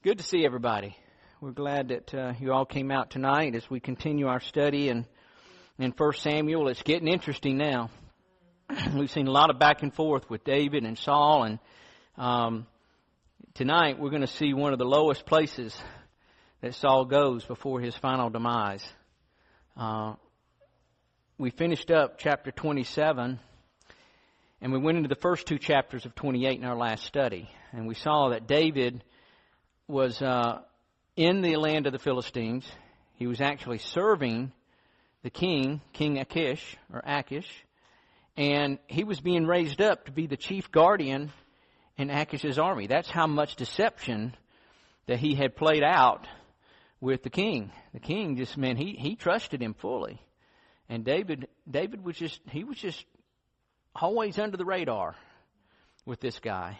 Good to see everybody. We're glad that you all came out tonight as we continue our study in 1 Samuel. It's getting interesting now. We've seen a lot of back and forth with David and Saul, and tonight we're going to see one of the lowest places that Saul goes before his final demise. We finished up chapter 27, and we went into the first two chapters of 28 in our last study, and we saw that David was in the land of the Philistines. He was actually serving the King Achish, and he was being raised up to be the chief guardian in Achish's army. That's how much deception that he had played out with the king. The king just, man, he trusted him fully. And David was just always under the radar with this guy.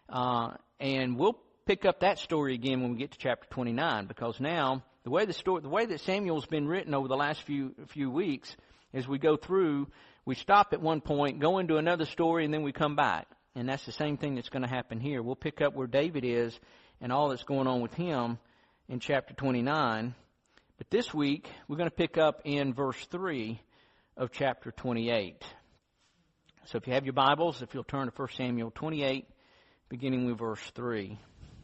And we'll pick up that story again when we get to chapter 29, because now the way that Samuel's been written over the last few weeks, as we go through, we stop at one point, go into another story, and then we come back. And that's the same thing that's going to happen here. We'll pick up where David is and all that's going on with him in chapter 29. But this week, we're going to pick up in verse 3 of chapter 28. So if you have your Bibles, if you'll turn to 1 Samuel 28, beginning with verse 3.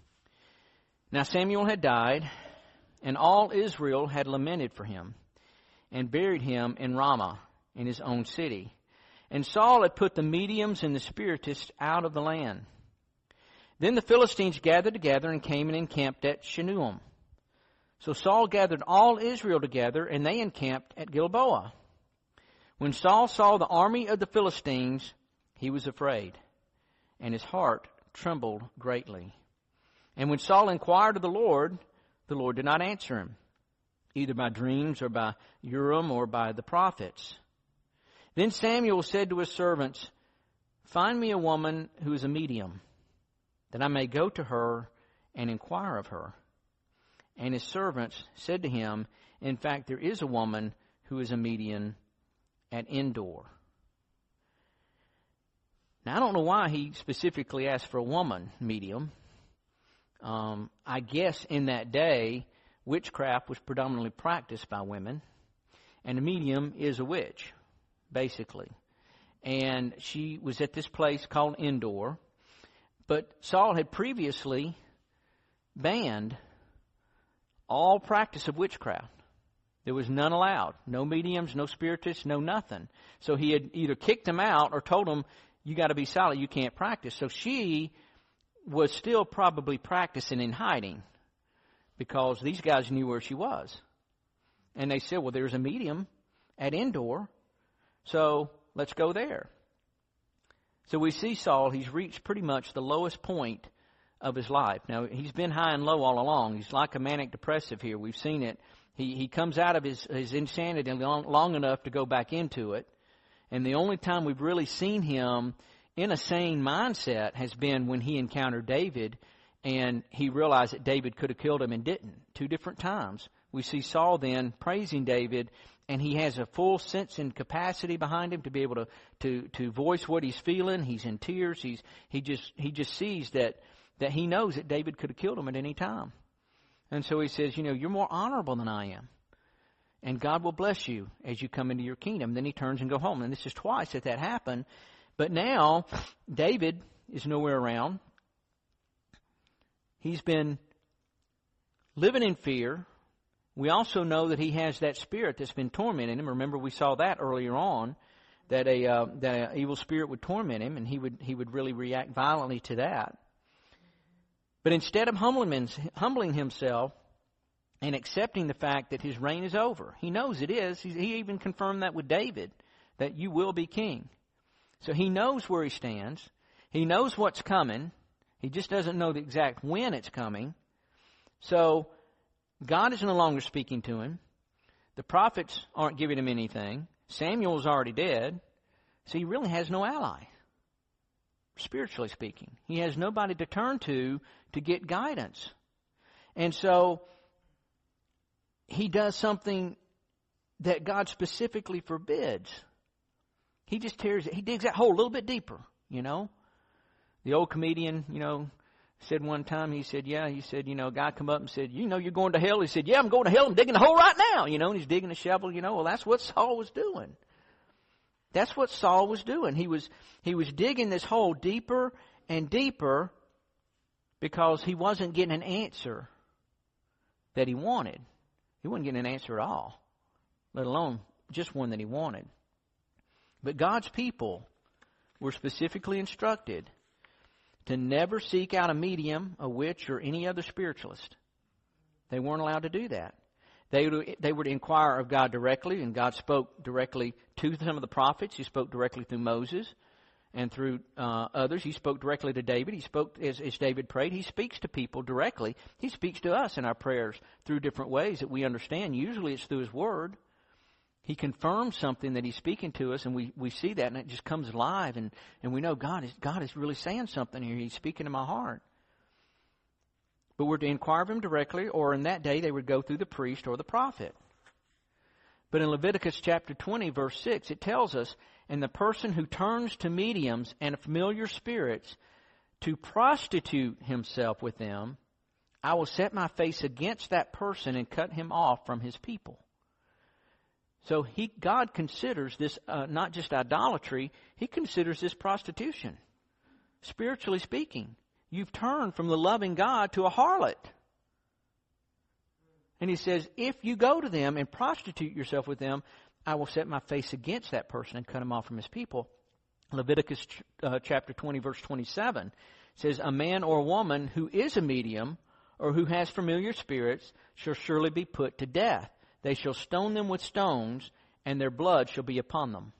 Now Samuel had died, and all Israel had lamented for him, and buried him in Ramah, in his own city. And Saul had put the mediums and the spiritists out of the land. Then the Philistines gathered together and came and encamped at Shunem. So Saul gathered all Israel together, and they encamped at Gilboa. When Saul saw the army of the Philistines, he was afraid, and his heart trembled greatly. And when Saul inquired of the Lord did not answer him, either by dreams or by Urim or by the prophets. Then Samuel said to his servants, "Find me a woman who is a medium, that I may go to her and inquire of her." And his servants said to him, "In fact, there is a woman who is a medium at Endor." Now, I don't know why he specifically asked for a woman medium. I guess in that day, witchcraft was predominantly practiced by women, and a medium is a witch, basically. And she was at this place called Endor, but Saul had previously banned all practice of witchcraft. There was none allowed. No mediums, no spiritists, no nothing. So he had either kicked them out or told them, you got to be silent, you can't practice. So she was still probably practicing in hiding, because these guys knew where she was. And they said, well, there's a medium at Endor, so let's go there. So we see Saul, he's reached pretty much the lowest point of his life. Now, he's been high and low all along. He's like a manic depressive here. We've seen it. He comes out of his insanity long enough to go back into it. And the only time we've really seen him in a sane mindset has been when he encountered David, and he realized that David could have killed him and didn't. 2 different times. We see Saul then praising David, and he has a full sense and capacity behind him to be able to voice what he's feeling. He's in tears. He just sees that he knows that David could have killed him at any time. And so he says, you're more honorable than I am, and God will bless you as you come into your kingdom. Then he turns and go home. And this is twice that happened. But now, David is nowhere around. He's been living in fear. We also know that he has that spirit that's been tormenting him. Remember, we saw that earlier on, that an evil spirit would torment him, and he would really react violently to that. But instead of humbling himself and accepting the fact that his reign is over, he knows it is. He even confirmed that with David, that you will be king. So he knows where he stands. He knows what's coming. He just doesn't know the exact when it's coming. So God is no longer speaking to him. The prophets aren't giving him anything. Samuel's already dead. So he really has no ally, spiritually speaking. He has nobody to turn to get guidance. And so he does something that God specifically forbids. He just he digs that hole a little bit deeper, The old comedian, said one time, he said, a guy come up and said, you're going to hell. He said, yeah, I'm going to hell. I'm digging a hole right now. And he's digging a shovel, Well, that's what Saul was doing. That's what Saul was doing. He was digging this hole deeper and deeper because he wasn't getting an answer that he wanted. He wasn't getting an answer at all, let alone just one that he wanted. But God's people were specifically instructed to never seek out a medium, a witch, or any other spiritualist. They weren't allowed to do that. They would inquire of God directly, and God spoke directly to some of the prophets. He spoke directly through Moses and through others. He spoke directly to David. He spoke as David prayed. He speaks to people directly. He speaks to us in our prayers through different ways that we understand. Usually it's through His Word. He confirms something that He's speaking to us, and we see that, and it just comes alive, and we know God is really saying something here. He's speaking to my heart. But we're to inquire of Him directly, or in that day they would go through the priest or the prophet. But in Leviticus chapter 20, verse 6, it tells us, and the person who turns to mediums and familiar spirits to prostitute himself with them, I will set my face against that person and cut him off from his people. So God considers this not just idolatry, He considers this prostitution. Spiritually speaking, you've turned from the loving God to a harlot. And He says, if you go to them and prostitute yourself with them, I will set my face against that person and cut him off from his people. Leviticus chapter 20, verse 27 says, a man or woman who is a medium or who has familiar spirits shall surely be put to death. They shall stone them with stones, and their blood shall be upon them.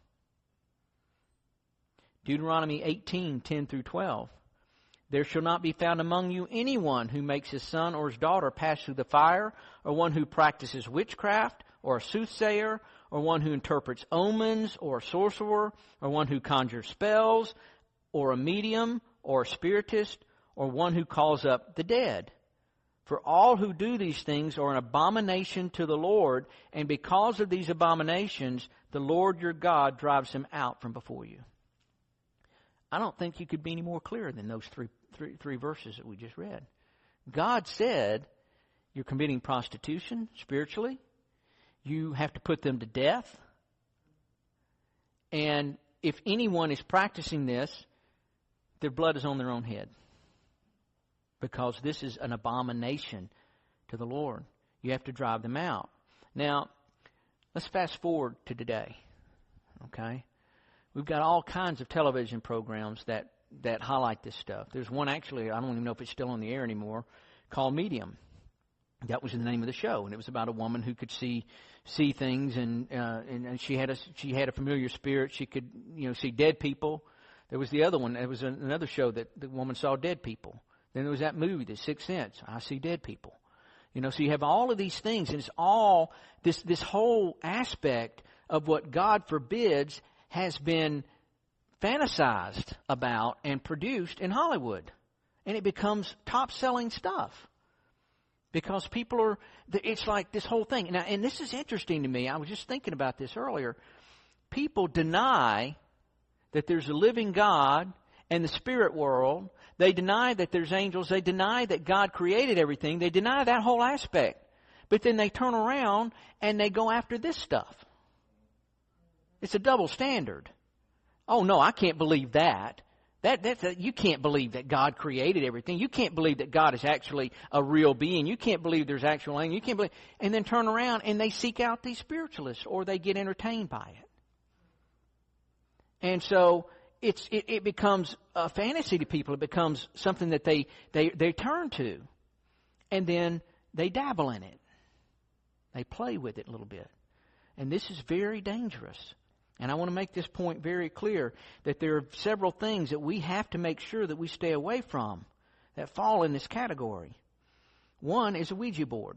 Deuteronomy 18, 10 through 12. There shall not be found among you anyone who makes his son or his daughter pass through the fire, or one who practices witchcraft, or a soothsayer, or one who interprets omens, or a sorcerer, or one who conjures spells, or a medium, or a spiritist, or one who calls up the dead. For all who do these things are an abomination to the Lord, and because of these abominations, the Lord your God drives them out from before you. I don't think you could be any more clear than those three verses that we just read. God said you're committing prostitution spiritually. You have to put them to death. And if anyone is practicing this, their blood is on their own head. Because this is an abomination to the Lord. You have to drive them out. Now, let's fast forward to today. Okay? We've got all kinds of television programs that highlight this stuff. There's one actually, I don't even know if it's still on the air anymore, called Medium. That was the name of the show, and it was about a woman who could see things, and she had a familiar spirit. She could see dead people. There was the other one. There was another show that the woman saw dead people. Then there was that movie, The Sixth Sense. I see dead people. So you have all of these things, and it's all this whole aspect of what God forbids has been fantasized about and produced in Hollywood. And it becomes top-selling stuff. Because people it's like this whole thing. Now, and this is interesting to me. I was just thinking about this earlier. People deny that there's a living God and the spirit world. They deny that there's angels. They deny that God created everything. They deny that whole aspect. But then they turn around and they go after this stuff. It's a double standard. Oh, no, I can't believe that. You can't believe that God created everything. You can't believe that God is actually a real being. You can't believe there's actual angels. You can't believe, and then turn around and they seek out these spiritualists, or they get entertained by it. And so it becomes a fantasy to people. It becomes something that they turn to, and then they dabble in it. They play with it a little bit, and this is very dangerous. And I want to make this point very clear, that there are several things that we have to make sure that we stay away from that fall in this category. One is a Ouija board.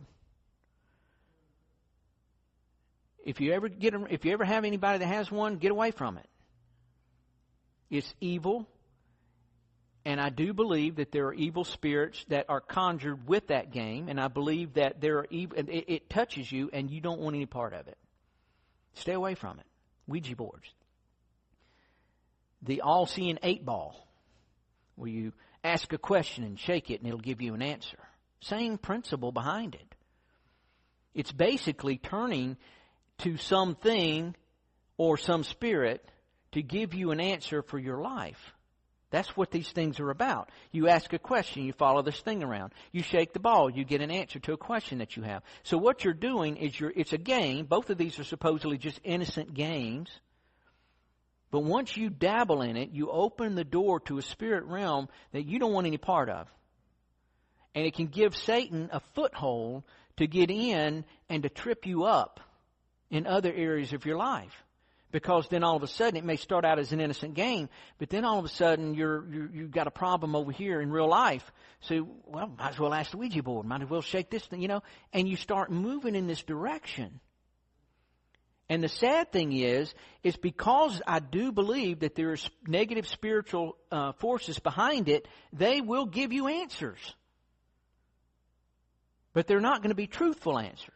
If you ever have anybody that has one, get away from it. It's evil, and I do believe that there are evil spirits that are conjured with that game, and I believe that there are evil, it touches you, and you don't want any part of it. Stay away from it. Ouija boards. The all-seeing 8-ball, where you Ask a question and shake it and it'll give you an answer. Same principle behind it. It's basically turning to something or some spirit to give you an answer for your life. That's what these things are about. You ask a question, you follow this thing around. You shake the ball, you get an answer to a question that you have. So what you're doing is it's a game. Both of these are supposedly just innocent games. But once you dabble in it, you open the door to a spirit realm that you don't want any part of. And it can give Satan a foothold to get in and to trip you up in other areas of your life. Because then all of a sudden, it may start out as an innocent game, but then all of a sudden you've got a problem over here in real life. So, well, might as well ask the Ouija board, might as well shake this thing, and you start moving in this direction. And the sad thing is because I do believe that there's negative spiritual forces behind it, they will give you answers. But they're not going to be truthful answers.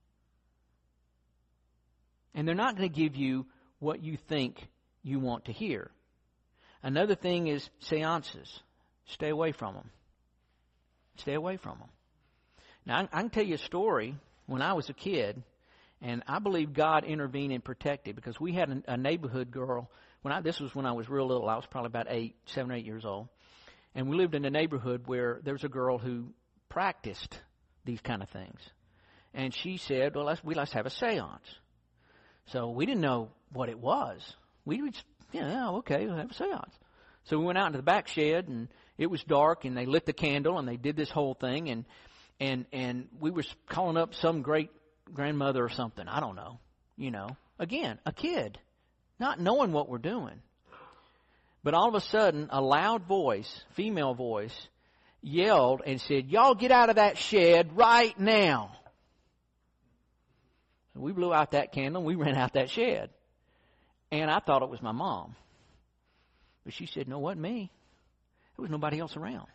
And they're not going to give you what you think you want to hear. Another thing is seances. Stay away from them. Stay away from them. Now, I can tell you a story. When I was a kid, and I believe God intervened and protected, because we had a neighborhood girl. This was when I was real little. I was probably about 7 or 8 years old. And we lived in a neighborhood where there was a girl who practiced these kind of things. And she said, well, let's have a seance. So we didn't know what it was. We would, okay, we'll have a seance. So we went out into the back shed, and it was dark, and they lit the candle, and they did this whole thing, and we were calling up some great grandmother or something. I don't know. Again, a kid, not knowing what we're doing. But all of a sudden, a loud voice, female voice, yelled and said, y'all get out of that shed right now. We blew out that candle and we ran out that shed. And I thought it was my mom. But she said, no, it wasn't me. There was nobody else around.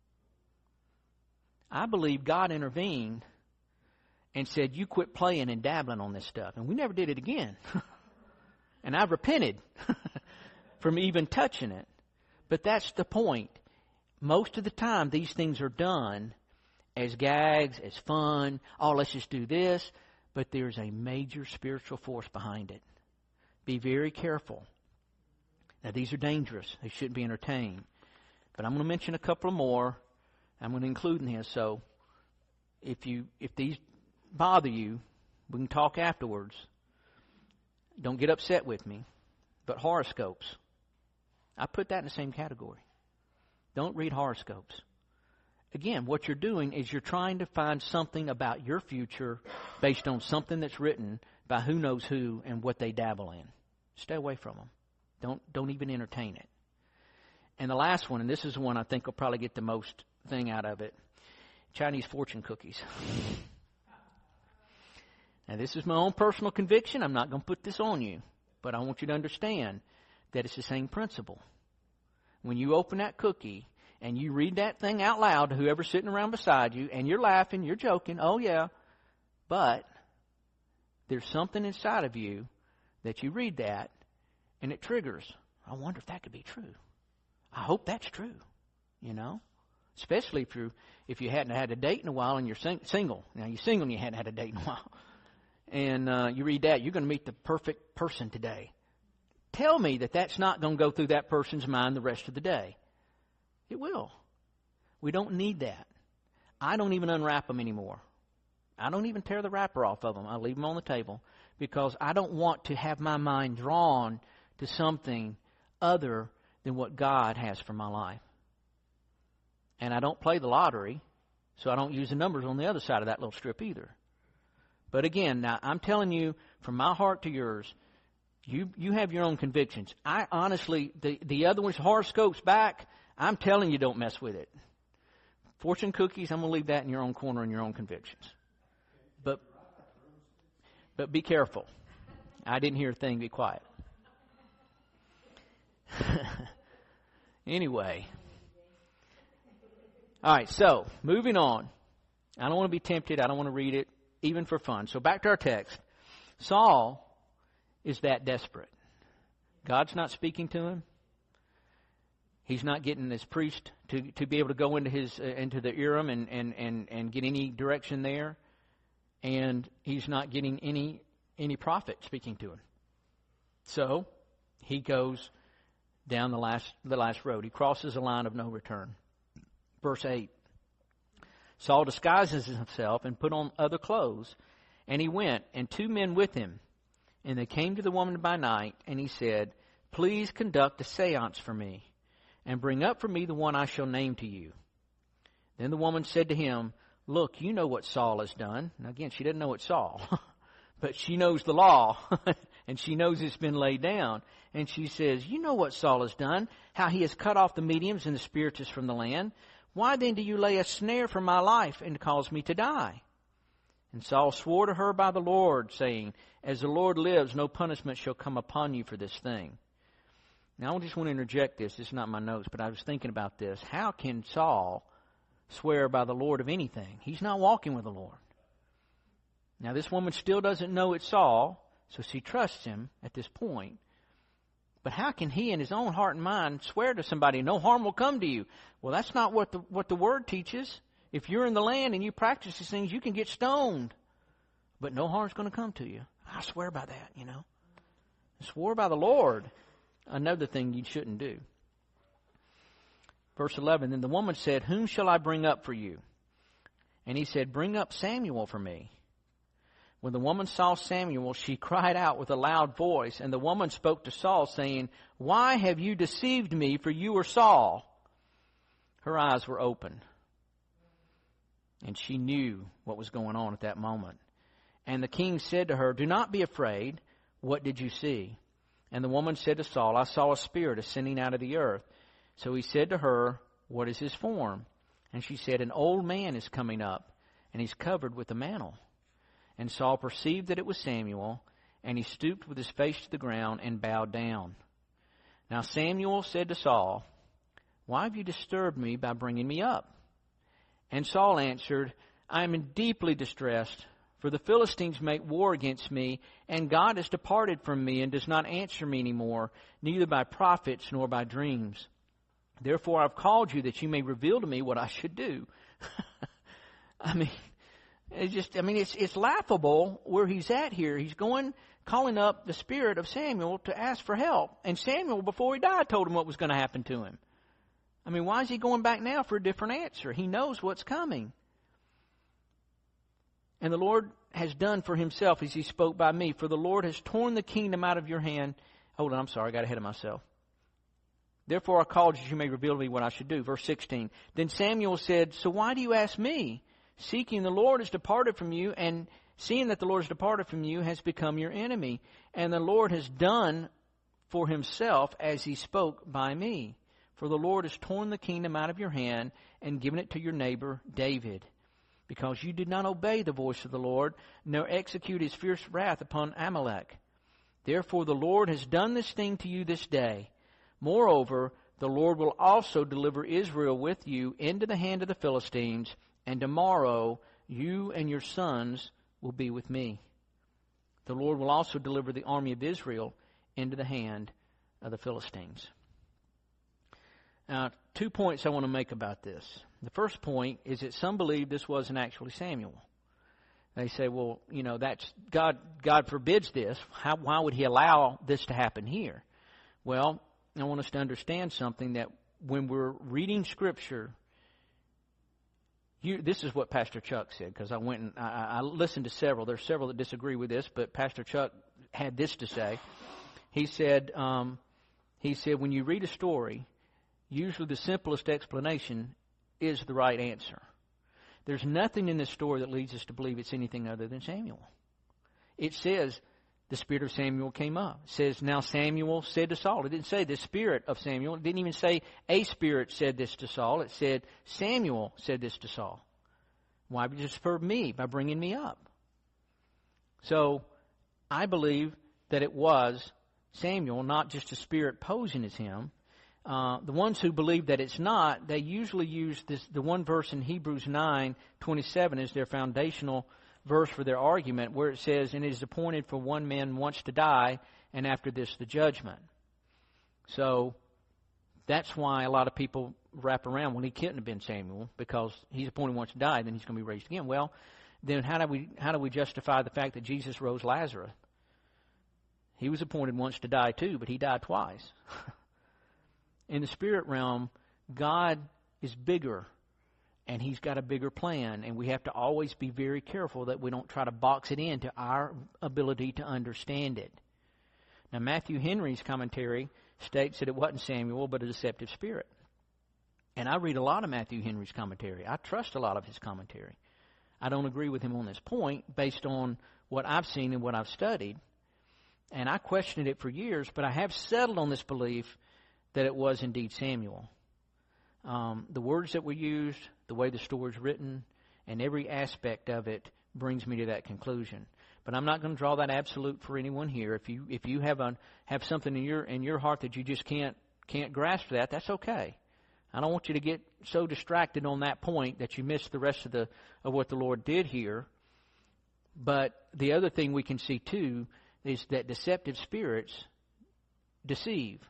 I believe God intervened and said, you quit playing and dabbling on this stuff. And we never did it again. And I've repented from even touching it. But that's the point. Most of the time, these things are done as gags, as fun. Oh, let's just do this. But there's a major spiritual force behind it. Be very careful. Now, these are dangerous. They shouldn't be entertained. But I'm going to mention a couple more. I'm going to include in this. So if these bother you, we can talk afterwards. Don't get upset with me. But horoscopes, I put that in the same category. Don't read horoscopes. Again, what you're doing is you're trying to find something about your future based on something that's written by who knows who and what they dabble in. Stay away from them. Don't even entertain it. And the last one, and this is the one I think will probably get the most thing out of it, Chinese fortune cookies. Now, this is my own personal conviction. I'm not going to put this on you. But I want you to understand that it's the same principle. When you open that cookie and you read that thing out loud to whoever's sitting around beside you, and you're laughing, you're joking, oh yeah, but there's something inside of you that you read that and it triggers. I wonder if that could be true. I hope that's true, especially if you hadn't had a date in a while and you're single. Now, you're single and you hadn't had a date in a while. And you read that, you're going to meet the perfect person today. Tell me that that's not going to go through that person's mind the rest of the day. It will. We don't need that. I don't even unwrap them anymore. I don't even tear the wrapper off of them. I leave them on the table because I don't want to have my mind drawn to something other than what God has for my life. And I don't play the lottery, so I don't use the numbers on the other side of that little strip either. But again, now I'm telling you from my heart to yours, you have your own convictions. I honestly, the other ones, horoscopes back, I'm telling you don't mess with it. Fortune cookies, I'm going to leave that in your own corner and your own convictions. But be careful. I didn't hear a thing, be quiet. Anyway. All right, so moving on. I don't want to be tempted. I don't want to read it, even for fun. So back to our text. Saul is that desperate. God's not speaking to him. He's not getting this priest to be able to go into into the Urim and get any direction there, and he's not getting any prophet speaking to him. So he goes down the last road. He crosses a line of no return. Verse 8. Saul disguises himself and put on other clothes, and he went, and 2 men with him. And they came to the woman by night, and he said, "Please conduct a seance for me, and bring up for me the one I shall name to you." Then the woman said to him, "Look, you know what Saul has done." Now again, she doesn't know it's Saul, but she knows the law, and she knows it's been laid down. And she says, "You know what Saul has done, how he has cut off the mediums and the spiritists from the land. Why then do you lay a snare for my life and cause me to die?" And Saul swore to her by the Lord, saying, "As the Lord lives, no punishment shall come upon you for this thing." Now I just want to interject this. This is not my notes, but I was thinking about this. How can Saul swear by the Lord of anything? He's not walking with the Lord. Now this woman still doesn't know it's Saul, so she trusts him at this point. But how can he in his own heart and mind swear to somebody, "No harm will come to you"? Well, that's not what the Word teaches. If you're in the land and you practice these things, you can get stoned. But no harm's going to come to you. I swear by that, I swore by the Lord. Another thing you shouldn't do. Verse 11, Then the woman said, "Whom shall I bring up for you?" And he said, "Bring up Samuel for me." When the woman saw Samuel, she cried out with a loud voice. And the woman spoke to Saul, saying, "Why have you deceived me, for you are Saul?" Her eyes were open, and she knew what was going on at that moment. And the king said to her, "Do not be afraid. What did you see?" And the woman said to Saul, "I saw a spirit ascending out of the earth." So he said to her, "What is his form?" And she said, "An old man is coming up, and he's covered with a mantle." And Saul perceived that it was Samuel, and he stooped with his face to the ground and bowed down. Now Samuel said to Saul, "Why have you disturbed me by bringing me up?" And Saul answered, "I am deeply distressed, for the Philistines make war against me, and God has departed from me and does not answer me any more, neither by prophets nor by dreams. Therefore I've called you that you may reveal to me what I should do." It's laughable where he's at here. He's calling up the spirit of Samuel to ask for help. And Samuel, before he died, told him what was going to happen to him. Why is he going back now for a different answer? He knows what's coming. And the Lord has done for himself as he spoke by me. For the Lord has torn the kingdom out of your hand. Hold on, I'm sorry, I got ahead of myself. Therefore I called you that you may reveal to me what I should do. Verse 16. Then Samuel said, "So why do you ask me? Seeking the Lord has departed from you, and seeing that the Lord has departed from you has become your enemy. And the Lord has done for himself as he spoke by me. For the Lord has torn the kingdom out of your hand and given it to your neighbor David, because you did not obey the voice of the Lord, nor execute his fierce wrath upon Amalek. Therefore the Lord has done this thing to you this day. Moreover, the Lord will also deliver Israel with you into the hand of the Philistines, and tomorrow you and your sons will be with me. The Lord will also deliver the army of Israel into the hand of the Philistines." Now, 2 points I want to make about this. The first point is that some believe this wasn't actually Samuel. They say, well, that's God forbids this. Why would he allow this to happen here? Well, I want us to understand something, that when we're reading Scripture, this is what Pastor Chuck said, because I listened to several. There's several that disagree with this, but Pastor Chuck had this to say. He said, when you read a story, usually the simplest explanation is the right answer. There's nothing in this story that leads us to believe it's anything other than Samuel. It says the spirit of Samuel came up. It says, now Samuel said to Saul. It didn't say the spirit of Samuel. It didn't even say a spirit said this to Saul. It said Samuel said this to Saul. Why would you disturb me by bringing me up? So I believe that it was Samuel, not just a spirit posing as him. The ones who believe that it's not, they usually use the one verse in Hebrews 9:27 as their foundational verse for their argument, where it says, "And it is appointed for one man once to die, and after this the judgment." So That's why a lot of people wrap around, well, he couldn't have been Samuel because he's appointed once to die, then he's going to be raised again. Well, then how do we justify the fact that Jesus rose Lazarus? He was appointed once to die too, but he died twice. In the spirit realm, God is bigger, and he's got a bigger plan, and we have to always be very careful that we don't try to box it into our ability to understand it. Now, Matthew Henry's commentary states that it wasn't Samuel, but a deceptive spirit. And I read a lot of Matthew Henry's commentary. I trust a lot of his commentary. I don't agree with him on this point based on what I've seen and what I've studied. And I questioned it for years, but I have settled on this belief that it was indeed Samuel. The words that were used, the way the story is written, and every aspect of it brings me to that conclusion. But I'm not going to draw that absolute for anyone here. If you have something in your heart that you just can't grasp that's okay. I don't want you to get so distracted on that point that you miss the rest of what the Lord did here. But the other thing we can see too is that deceptive spirits deceive.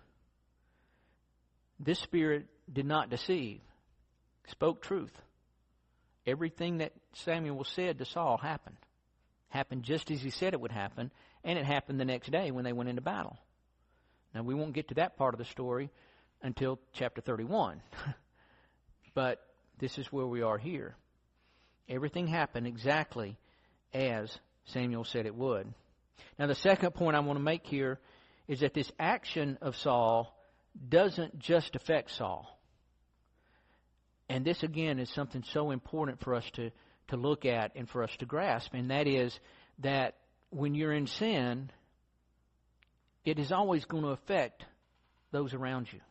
This spirit did not deceive, spoke truth. Everything that Samuel said to Saul happened just as he said it would happen, and it happened the next day when they went into battle. Now, we won't get to that part of the story until chapter 31, but this is where we are here. Everything happened exactly as Samuel said it would. Now, the second point I want to make here is that this action of Saul doesn't just affect Saul. And this, again, is something so important for us to look at and for us to grasp, and that is that when you're in sin, it is always going to affect those around you.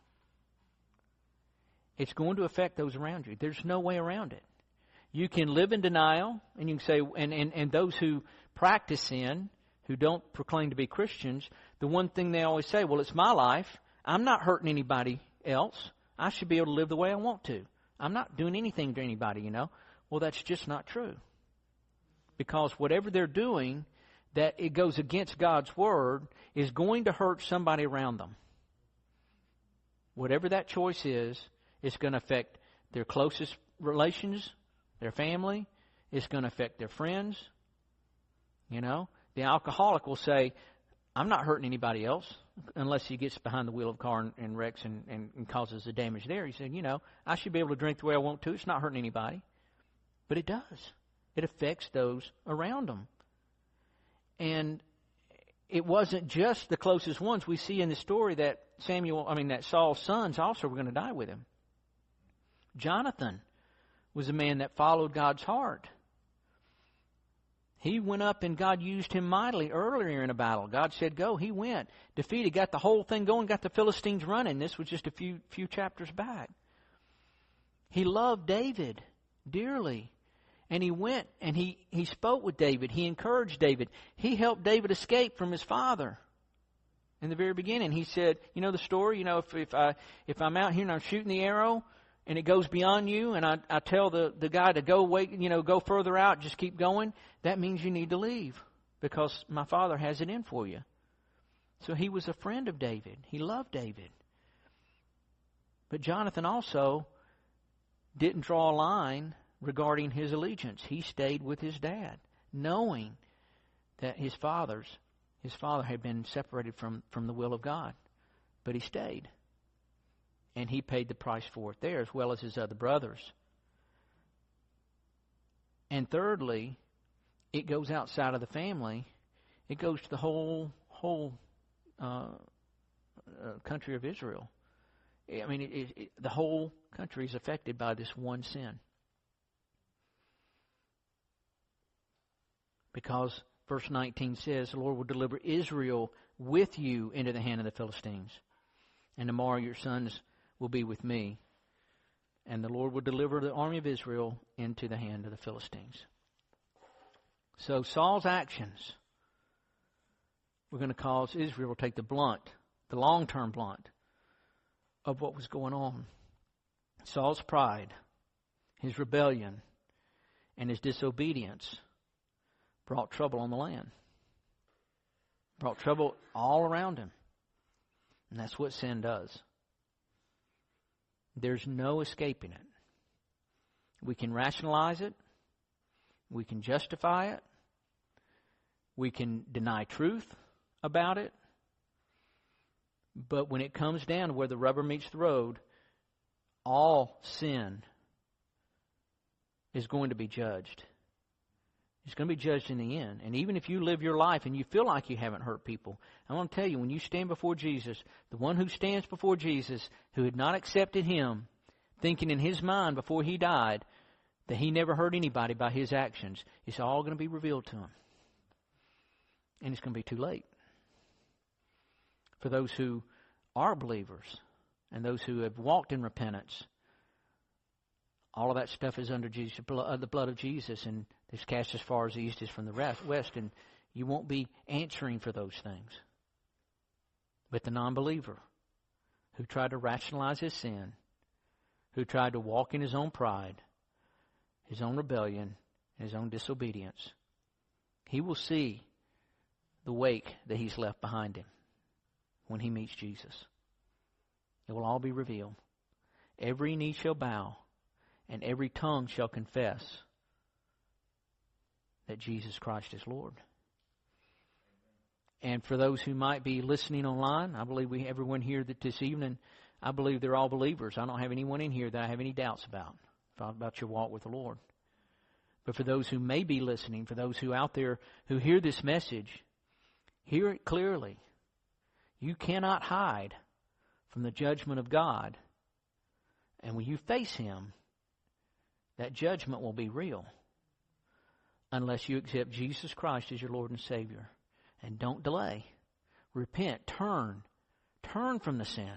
It's going to affect those around you. There's no way around it. You can live in denial, and you can say, and those who practice sin, who don't proclaim to be Christians, the one thing they always say, well, it's my life. I'm not hurting anybody else. I should be able to live the way I want to. I'm not doing anything to anybody, you know. Well, that's just not true. Because whatever they're doing that it goes against God's Word is going to hurt somebody around them. Whatever that choice is, it's going to affect their closest relations, their family. It's going to affect their friends. You know, the alcoholic will say, I'm not hurting anybody else unless he gets behind the wheel of a car and wrecks and causes the damage there. He said, you know, I should be able to drink the way I want to. It's not hurting anybody. But it does. It affects those around them. And it wasn't just the closest ones. We see in the story that that Saul's sons also were going to die with him. Jonathan was a man that followed God's heart. He went up and God used him mightily earlier in a battle. God said, go. He went, defeated, got the whole thing going, got the Philistines running. This was just a few chapters back. He loved David dearly. And he went and he spoke with David. He encouraged David. He helped David escape from his father. In the very beginning, he said, you know the story? You know, if I'm out here and I'm shooting the arrow and it goes beyond you and I tell the guy to go wait, you know, go further out, just keep going, that means you need to leave because my father has it in for you. So he was a friend of David. He loved David. But Jonathan also didn't draw a line regarding his allegiance. He stayed with his dad, knowing that his father had been separated from the will of God. But he stayed. And he paid the price for it there, as well as his other brothers. And thirdly, it goes outside of the family. It goes to the whole country of Israel. I mean, the whole country is affected by this one sin. Because verse 19 says, the Lord will deliver Israel with you into the hand of the Philistines. And tomorrow your sons will be with me. And the Lord will deliver the army of Israel into the hand of the Philistines. So Saul's actions were going to cause Israel to take the long-term blunt of what was going on. Saul's pride, his rebellion, and his disobedience brought trouble on the land. Brought trouble all around him. And that's what sin does. There's no escaping it. We can rationalize it. We can justify it. We can deny truth about it. But when it comes down to where the rubber meets the road, all sin is going to be judged. It's going to be judged in the end. And even if you live your life and you feel like you haven't hurt people, I want to tell you, when you stand before Jesus, the one who stands before Jesus, who had not accepted Him, thinking in his mind before he died that he never hurt anybody by his actions, it's all going to be revealed to him. And it's going to be too late. For those who are believers and those who have walked in repentance, all of that stuff is under the blood of Jesus, and it's cast as far as the east is from the west, and you won't be answering for those things. But the non-believer who tried to rationalize his sin, who tried to walk in his own pride, his own rebellion, his own disobedience, he will see the wake that he's left behind him when he meets Jesus. It will all be revealed. Every knee shall bow, and every tongue shall confess that Jesus Christ is Lord. And for those who might be listening online, I believe everyone here this evening, I believe they're all believers. I don't have anyone in here that I have any doubts about your walk with the Lord. But for those who may be listening, for those who out there who hear this message, hear it clearly. You cannot hide from the judgment of God. And when you face Him, that judgment will be real. Unless you accept Jesus Christ as your Lord and Savior. And don't delay. Repent. Turn. Turn from the sin.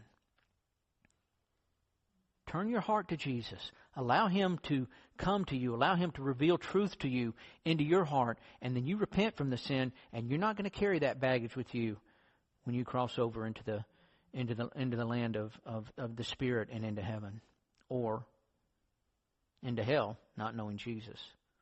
Turn your heart to Jesus. Allow Him to come to you. Allow Him to reveal truth to you into your heart. And then you repent from the sin, and you're not going to carry that baggage with you when you cross over into the land of the Spirit and into heaven. Or into hell, not knowing Jesus.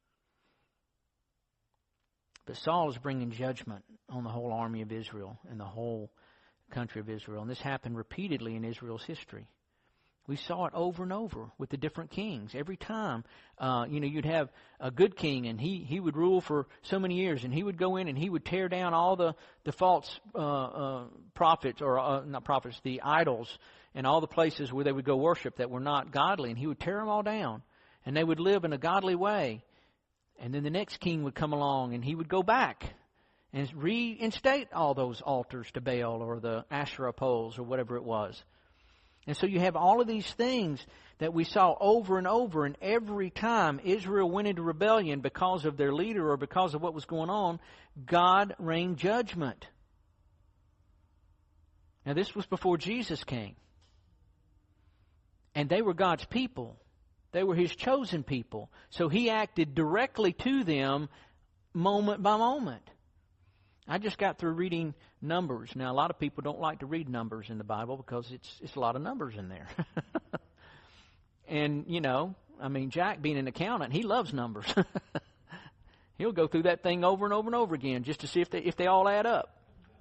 But Saul is bringing judgment on the whole army of Israel and the whole country of Israel. And this happened repeatedly in Israel's history. We saw it over and over with the different kings. Every time, you'd have a good king, and he would rule for so many years, and he would go in and he would tear down all the false prophets, or not prophets, the idols, and all the places where they would go worship that were not godly, and he would tear them all down, and they would live in a godly way. And then the next king would come along, and he would go back and reinstate all those altars to Baal or the Asherah poles or whatever it was. And so you have all of these things that we saw over and over, and every time Israel went into rebellion because of their leader or because of what was going on, God rained judgment. Now this was before Jesus came. And they were God's people. They were His chosen people. So He acted directly to them moment by moment. I just got through reading Numbers. Now, a lot of people don't like to read Numbers in the Bible because it's a lot of numbers in there. And, Jack being an accountant, he loves numbers. He'll go through that thing over and over and over again just to see if they all add up.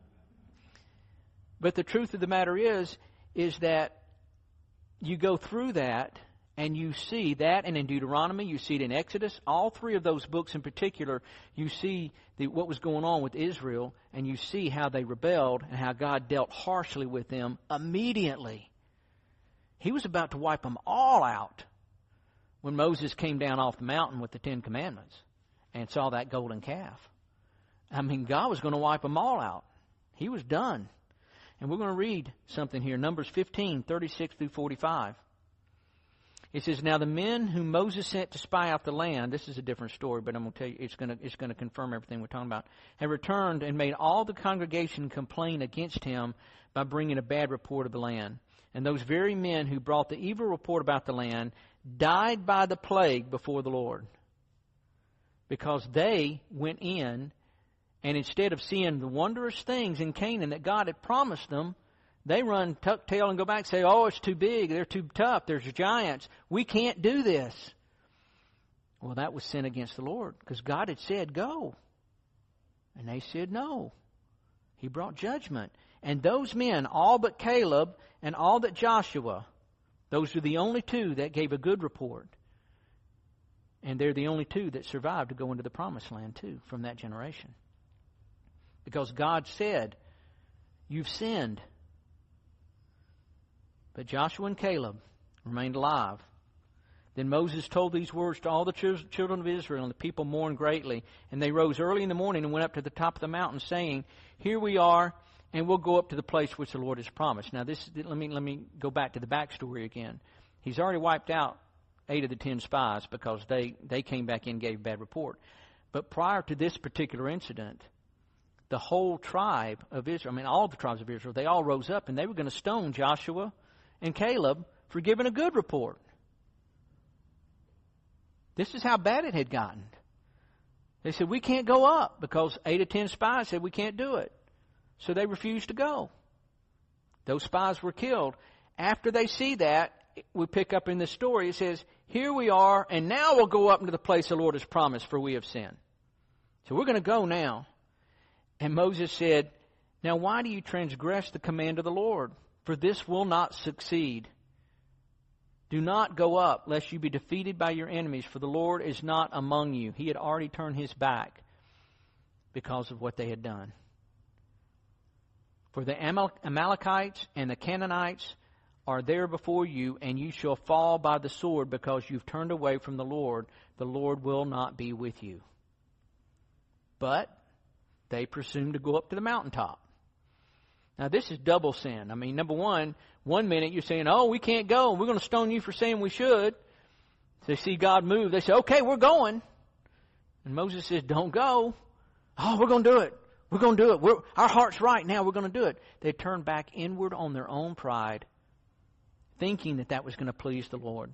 But the truth of the matter is that you go through that, and you see that, and in Deuteronomy, you see it in Exodus, all three of those books in particular, you see what was going on with Israel, and you see how they rebelled and how God dealt harshly with them immediately. He was about to wipe them all out when Moses came down off the mountain with the 10 Commandments and saw that golden calf. God was going to wipe them all out. He was done. And we're going to read something here, Numbers 15, 36 through 45. It says, "Now the men whom Moses sent to spy out the land," this is a different story, but I'm going to tell you, it's going to confirm everything we're talking about, "have returned and made all the congregation complain against him by bringing a bad report of the land. And those very men who brought the evil report about the land died by the plague before the Lord, because they went in, and instead of seeing the wondrous things in Canaan that God had promised them, they run tuck tail and go back and say, oh, it's too big, they're too tough, there's giants, we can't do this." Well, that was sin against the Lord, because God had said, go. And they said no. He brought judgment. And those men, all but Caleb and all but Joshua, Those are the only two that gave a good report. And they're the only two that survived to go into the promised land too from that generation. Because God said, you've sinned. But Joshua and Caleb remained alive. Then Moses told these words to all the children of Israel, and the people mourned greatly. And they rose early in the morning and went up to the top of the mountain, saying, here we are, and we'll go up to the place which the Lord has promised. Now, let me go back to the backstory again. He's already wiped out 8 of the 10 spies because they came back in and gave a bad report. But prior to this particular incident, the whole tribe of Israel, all the tribes of Israel, they all rose up, and they were going to stone Joshua and Caleb for giving a good report. This is how bad it had gotten. They said, we can't go up because 8 of 10 spies said we can't do it. So they refused to go. Those spies were killed. After they see that, we pick up in the story, it says, here we are, and now we'll go up into the place the Lord has promised, for we have sinned. So we're going to go now. And Moses said, now why do you transgress the command of the Lord? For this will not succeed. Do not go up, lest you be defeated by your enemies, for the Lord is not among you. He had already turned his back because of what they had done. For the Amalekites and the Canaanites are there before you, and you shall fall by the sword because you've turned away from the Lord. The Lord will not be with you. But they presumed to go up to the mountaintop. Now, this is double sin. Number one minute you're saying, oh, we can't go. We're going to stone you for saying we should. They see God move. They say, okay, we're going. And Moses says, don't go. Oh, we're going to do it. We're going to do it. Our heart's right now. We're going to do it. They turned back inward on their own pride, thinking that was going to please the Lord.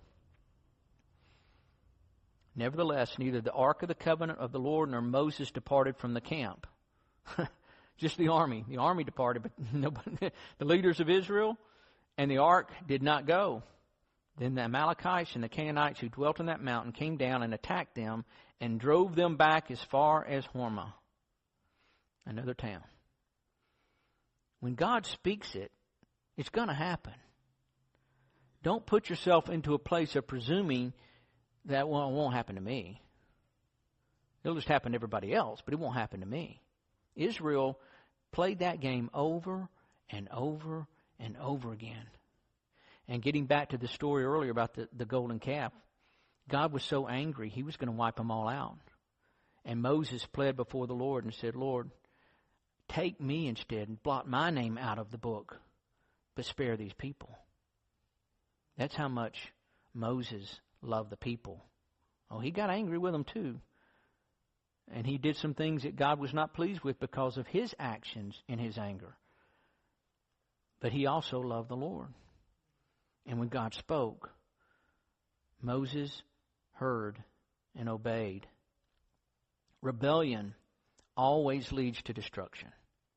Nevertheless, neither the ark of the covenant of the Lord nor Moses departed from the camp. Just the army. The army departed, but nobody, the leaders of Israel and the ark did not go. Then the Amalekites and the Canaanites who dwelt in that mountain came down and attacked them and drove them back as far as Hormah, another town. When God speaks it, it's going to happen. Don't put yourself into a place of presuming that, well, it won't happen to me. It'll just happen to everybody else, but it won't happen to me. Israel played that game over and over and over again. And getting back to the story earlier about the golden calf, God was so angry, he was going to wipe them all out. And Moses pled before the Lord and said, Lord, take me instead and blot my name out of the book, but spare these people. That's how much Moses loved the people. Oh, he got angry with them too. And he did some things that God was not pleased with because of his actions in his anger. But he also loved the Lord. And when God spoke, Moses heard and obeyed. Rebellion always leads to destruction.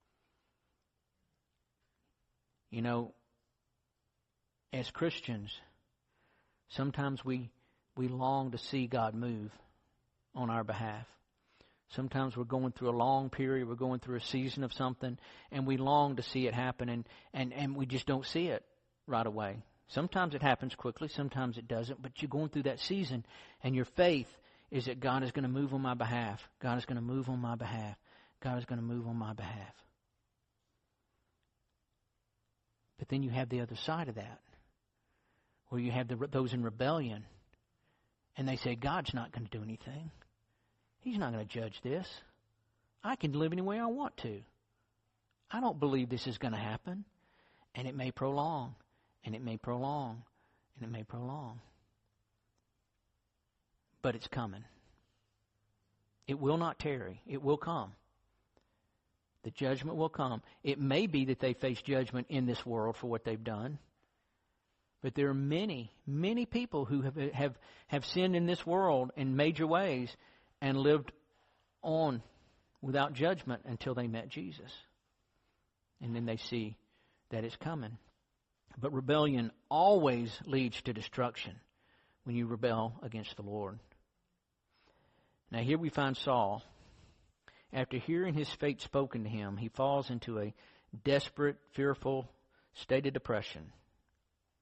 You know, as Christians, sometimes we long to see God move on our behalf. Sometimes we're going through a long period, we're going through a season of something, and we long to see it happen, and we just don't see it right away. Sometimes it happens quickly, sometimes it doesn't, but you're going through that season, and your faith is that God is going to move on my behalf. God is going to move on my behalf. God is going to move on my behalf. But then you have the other side of that, where you have those in rebellion, and they say, God's not going to do anything. He's not going to judge this. I can live any way I want to. I don't believe this is going to happen. And it may prolong, and it may prolong, and it may prolong. But it's coming. It will not tarry. It will come. The judgment will come. It may be that they face judgment in this world for what they've done. But there are many, many people who have sinned in this world in major ways and lived on without judgment until they met Jesus. And then they see that it's coming. But rebellion always leads to destruction when you rebel against the Lord. Now here we find Saul. After hearing his fate spoken to him, he falls into a desperate, fearful state of depression.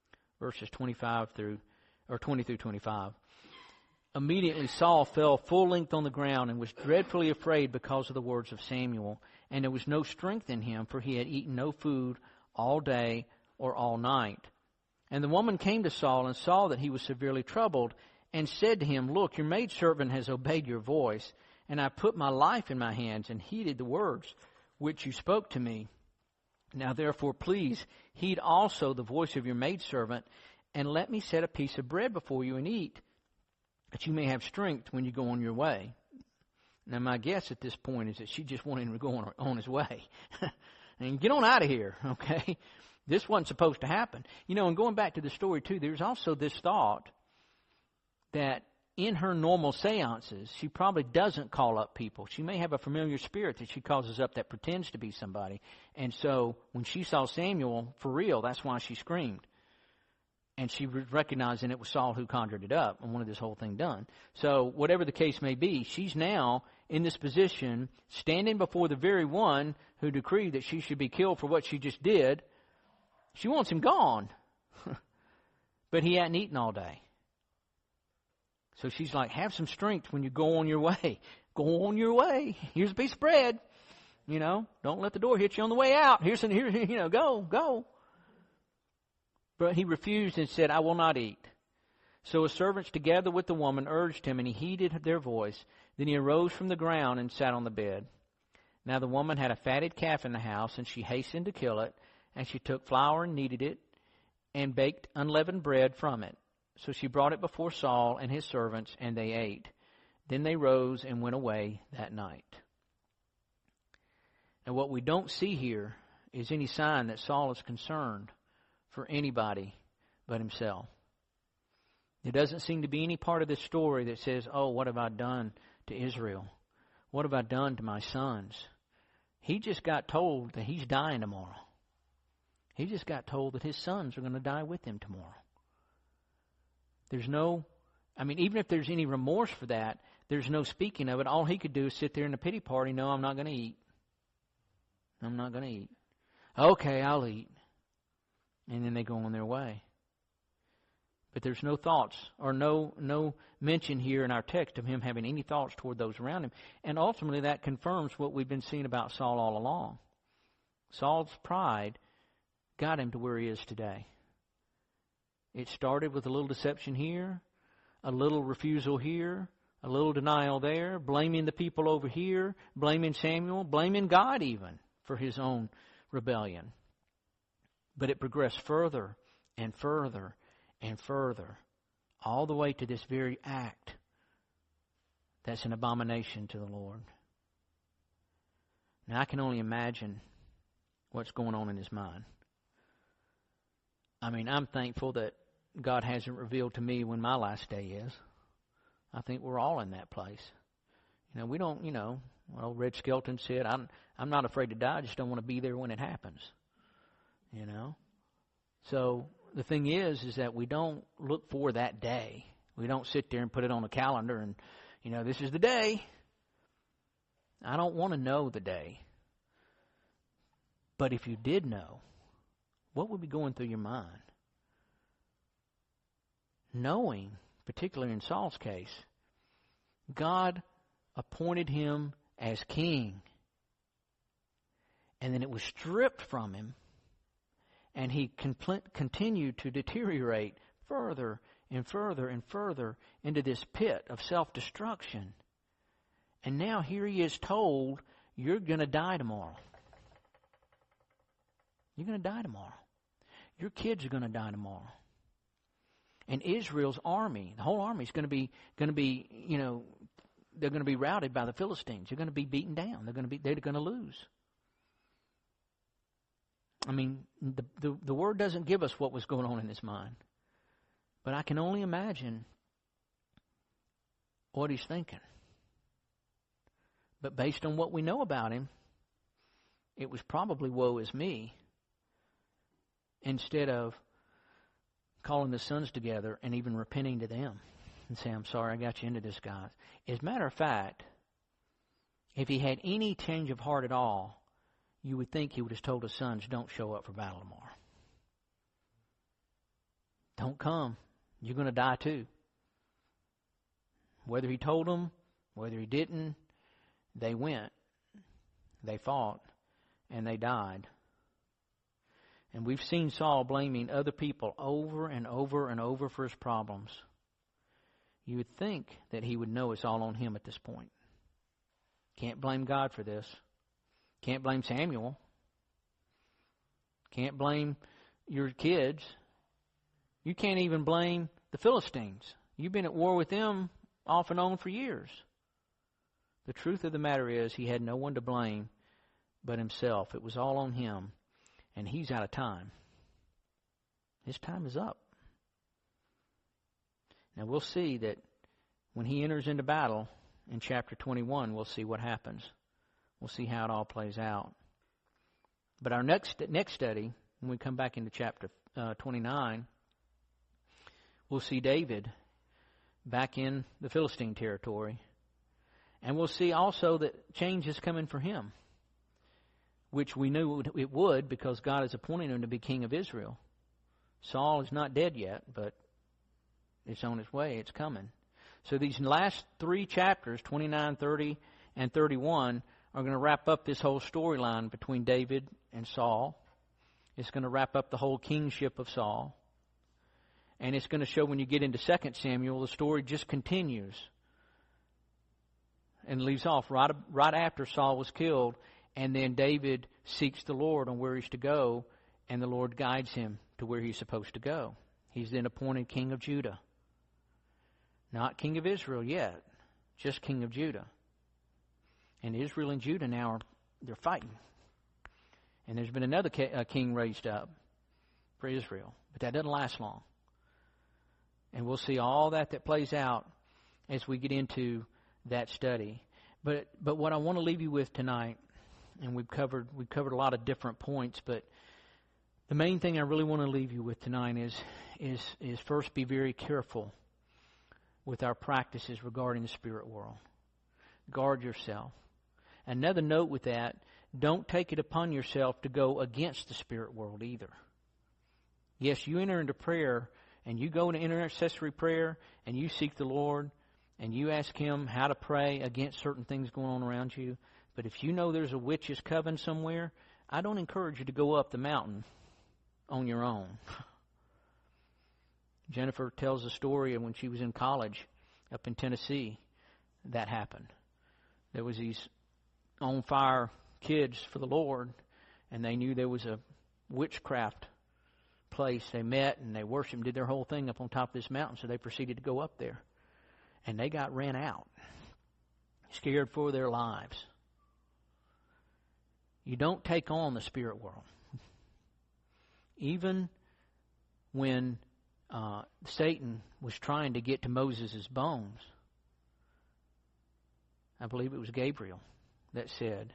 verses 20 through 25. Immediately Saul fell full length on the ground and was dreadfully afraid because of the words of Samuel. And there was no strength in him, for he had eaten no food all day or all night. And the woman came to Saul and saw that he was severely troubled, and said to him, Look, your maidservant has obeyed your voice, and I put my life in my hands and heeded the words which you spoke to me. Now therefore, please heed also the voice of your maidservant, and let me set a piece of bread before you and eat, that you may have strength when you go on your way. Now my guess at this point is that she just wanted him to go on his way. And get on out of here, okay? This wasn't supposed to happen. And going back to the story too, there's also this thought that in her normal seances, she probably doesn't call up people. She may have a familiar spirit that she causes up that pretends to be somebody. And so when she saw Samuel, for real, that's why she screamed. And she recognized that it was Saul who conjured it up and wanted this whole thing done. So whatever the case may be, she's now in this position, standing before the very one who decreed that she should be killed for what she just did. She wants him gone. But he hadn't eaten all day. So she's like, have some strength when you go on your way. Go on your way. Here's a piece of bread. Don't let the door hit you on the way out. Go. But he refused and said, I will not eat. So his servants together with the woman urged him, and he heeded their voice. Then he arose from the ground and sat on the bed. Now the woman had a fatted calf in the house, and she hastened to kill it. And she took flour and kneaded it, and baked unleavened bread from it. So she brought it before Saul and his servants, and they ate. Then they rose and went away that night. And what we don't see here is any sign that Saul is concerned for anybody but himself. There doesn't seem to be any part of this story that says, oh, what have I done to Israel? What have I done to my sons? He just got told that he's dying tomorrow. He just got told that his sons are going to die with him tomorrow. Even if there's any remorse for that, there's no speaking of it. All he could do is sit there in a pity party. No, I'm not going to eat. I'm not going to eat. Okay, I'll eat. And then they go on their way. But there's no thoughts or no mention here in our text of him having any thoughts toward those around him. And ultimately that confirms what we've been seeing about Saul all along. Saul's pride got him to where he is today. It started with a little deception here, a little refusal here, a little denial there, blaming the people over here, blaming Samuel, blaming God even for his own rebellion. But it progressed further and further and further, all the way to this very act that's an abomination to the Lord. Now I can only imagine what's going on in his mind. I'm thankful that God hasn't revealed to me when my last day is. I think we're all in that place. We don't, Red Skelton said, I'm not afraid to die, I just don't want to be there when it happens. So the thing is that we don't look for that day. We don't sit there and put it on a calendar and, this is the day. I don't want to know the day. But if you did know, what would be going through your mind? Knowing, particularly in Saul's case, God appointed him as king. And then it was stripped from him. And he continued to deteriorate further and further and further into this pit of self-destruction. And now here he is told, you're going to die tomorrow. You're going to die tomorrow. Your kids are going to die tomorrow. And Israel's army, the whole army is going to be, they're going to be routed by the Philistines. They're going to be beaten down. They're going to lose. The word doesn't give us what was going on in his mind. But I can only imagine what he's thinking. But based on what we know about him, it was probably woe is me, instead of calling the sons together and even repenting to them and saying, I'm sorry I got you into this, guys. As a matter of fact, if he had any change of heart at all, you would think he would have told his sons, don't show up for battle tomorrow. Don't come. You're going to die too. Whether he told them, whether he didn't, they went. They fought, and they died. And we've seen Saul blaming other people over and over and over for his problems. You would think that he would know it's all on him at this point. Can't blame God for this. Can't blame Samuel. Can't blame your kids. You can't even blame the Philistines. You've been at war with them off and on for years. The truth of the matter is he had no one to blame but himself. It was all on him, and he's out of time. His time is up. Now we'll see that when he enters into battle in chapter 21, we'll see what happens. We'll see how it all plays out. But our next study, when we come back into chapter 29, we'll see David back in the Philistine territory. And we'll see also that change is coming for him, which we knew it would because God is appointing him to be king of Israel. Saul is not dead yet, but it's on its way. It's coming. So these last three chapters, 29, 30, and 31, are going to wrap up this whole storyline between David and Saul. It's going to wrap up the whole kingship of Saul. And it's going to show when you get into 2 Samuel, the story just continues and leaves off right after Saul was killed. And then David seeks the Lord on where he's to go, and the Lord guides him to where he's supposed to go. He's then appointed king of Judah. Not king of Israel yet, just king of Judah. And Israel and Judah now they're fighting. And there's been another king raised up for Israel, but that doesn't last long. And we'll see all that plays out as we get into that study. But what I want to leave you with tonight, and we've covered a lot of different points, but the main thing I really want to leave you with tonight is first be very careful with our practices regarding the spirit world. Guard yourself. Another note with that, don't take it upon yourself to go against the spirit world either. Yes, you enter into prayer and you go into intercessory prayer and you seek the Lord and you ask Him how to pray against certain things going on around you. But if you know there's a witch's coven somewhere, I don't encourage you to go up the mountain on your own. Jennifer tells a story of when she was in college up in Tennessee. That happened. There was these on fire kids for the Lord, and they knew there was a witchcraft place. They met and they worshiped and did their whole thing up on top of this mountain, so they proceeded to go up there. And they got ran out, scared for their lives. You don't take on the spirit world. Even when Satan was trying to get to Moses' bones, I believe it was Gabriel that said,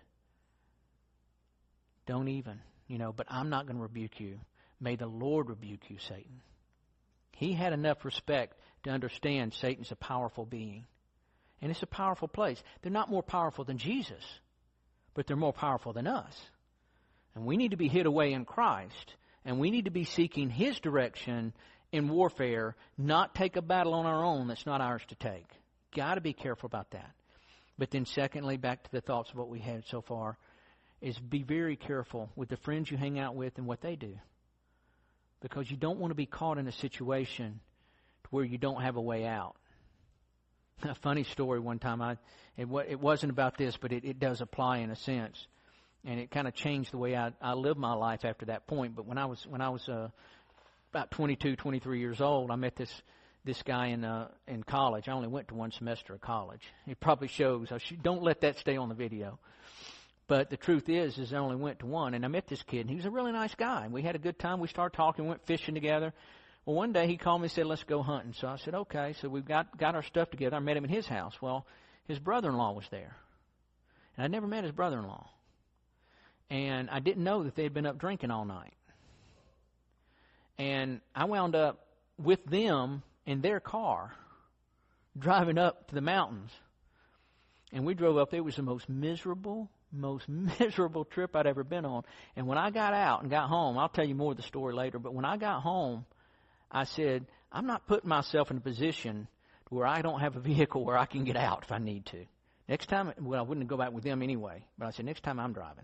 don't even, but I'm not going to rebuke you. May the Lord rebuke you, Satan. He had enough respect to understand Satan's a powerful being. And it's a powerful place. They're not more powerful than Jesus, but they're more powerful than us. And we need to be hid away in Christ. And we need to be seeking His direction in warfare, not take a battle on our own that's not ours to take. Got to be careful about that. But then secondly, back to the thoughts of what we had so far, is be very careful with the friends you hang out with and what they do. Because you don't want to be caught in a situation where you don't have a way out. A funny story one time, it wasn't about this, but it does apply in a sense. And it kind of changed the way I lived my life after that point. But when I was about 22, 23 years old, I met this guy in college. I only went to one semester of college. It probably shows. Don't let that stay on the video. But the truth is I only went to one. And I met this kid, and he was a really nice guy. We had a good time. We started talking, went fishing together. Well, one day he called me and said, let's go hunting. So I said, okay. So we've got our stuff together. I met him in his house. Well, his brother-in-law was there. And I'd never met his brother-in-law. And I didn't know that they had been up drinking all night. And I wound up with them in their car, driving up to the mountains. And we drove up. It was the most miserable trip I'd ever been on. And when I got out and got home, I'll tell you more of the story later, but when I got home, I said, I'm not putting myself in a position where I don't have a vehicle where I can get out if I need to. Next time, well, I wouldn't go back with them anyway, but I said, next time I'm driving.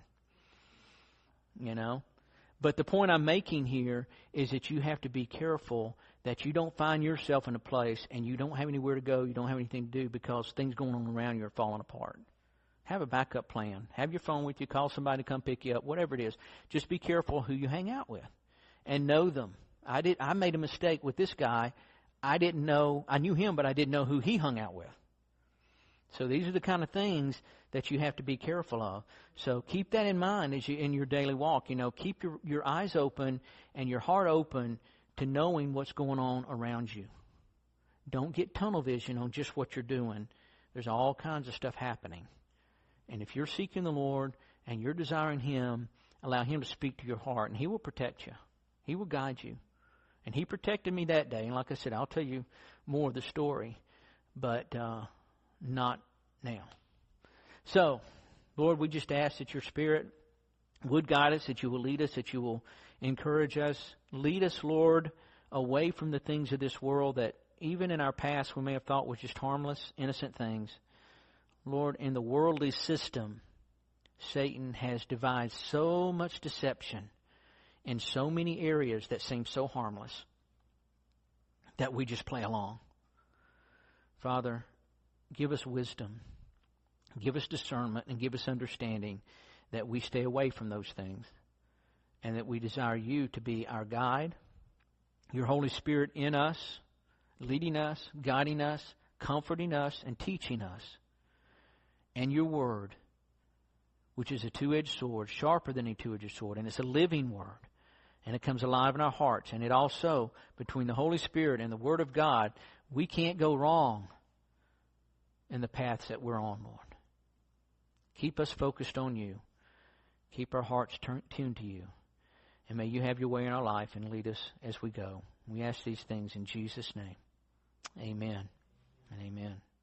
You know? But the point I'm making here is that you have to be careful that you don't find yourself in a place and you don't have anywhere to go, you don't have anything to do because things going on around you are falling apart. Have a backup plan. Have your phone with you. Call somebody to come pick you up, whatever it is. Just be careful who you hang out with and know them. I made a mistake with this guy. I knew him, but I didn't know who he hung out with. So these are the kind of things that you have to be careful of. So keep that in mind as you in your daily walk. You know, keep your eyes open and your heart open to knowing what's going on around you. Don't get tunnel vision on just what you're doing. There's all kinds of stuff happening. And if you're seeking the Lord and you're desiring Him, allow Him to speak to your heart, and He will protect you. He will guide you. And He protected me that day. And like I said, I'll tell you more of the story, but not now. So, Lord, we just ask that your Spirit would guide us, that you will lead us, that you will encourage us. Lead us, Lord, away from the things of this world that even in our past we may have thought was just harmless, innocent things. Lord, in the worldly system, Satan has devised so much deception in so many areas that seem so harmless that we just play along. Father, give us wisdom, give us discernment, and give us understanding that we stay away from those things and that we desire you to be our guide, your Holy Spirit in us, leading us, guiding us, comforting us, and teaching us, and your word, which is a two-edged sword, sharper than a two-edged sword, and it's a living word, and it comes alive in our hearts, and it also, between the Holy Spirit and the Word of God, we can't go wrong in the paths that we're on, Lord. Keep us focused on you. Keep our hearts tuned to you. And may you have your way in our life and lead us as we go. We ask these things in Jesus' name. Amen and amen.